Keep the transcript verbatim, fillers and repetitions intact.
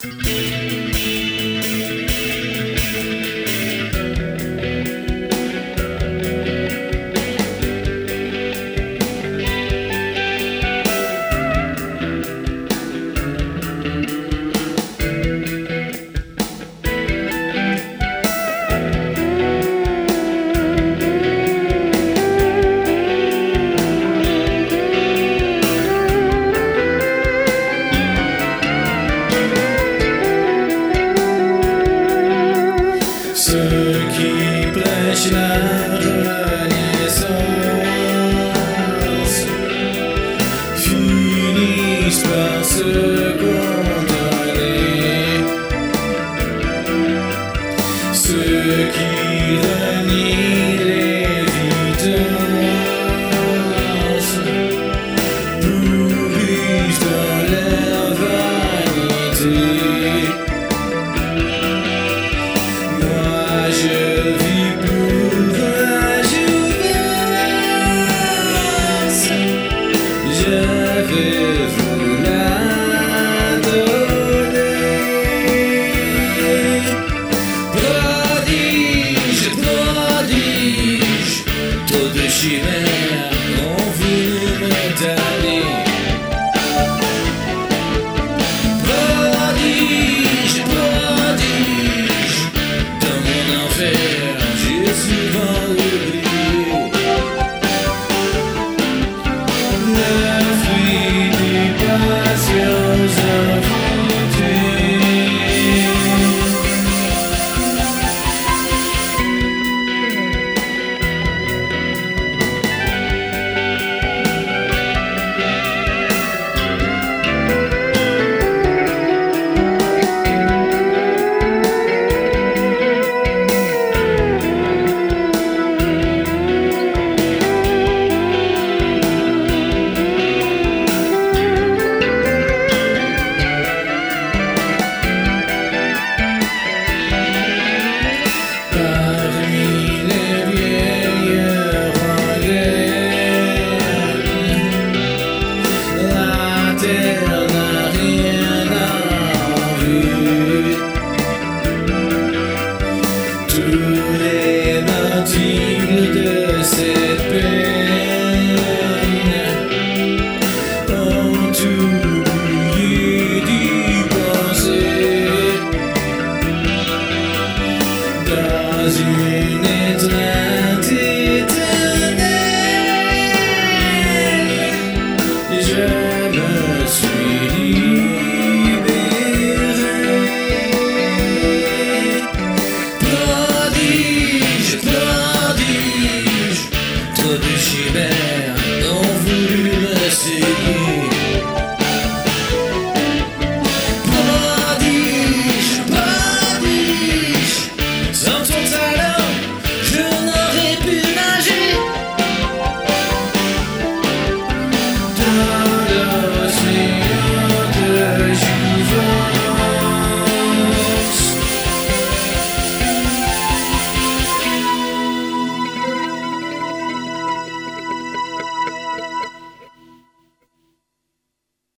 Ceux qui prêchent la renaissance finissent par se condamner. Ceux qui renient l'évidence pourrissent dans leur vanité. Je vis pour la jouvence, je vais vous la donner. Prodige, prodige, trop de chimères ont voulu me damner. Prodige, prodige, j'ai souvent oublié le fruit des passions enfantines. Tous les martyrs de cette peine ont oublié d'y penser. Dans une étreinte éternelle, je me suis libéré. Prodige, prodige, trop de chimères ont voulu me séduire. Prodige, prodige, sans ton talent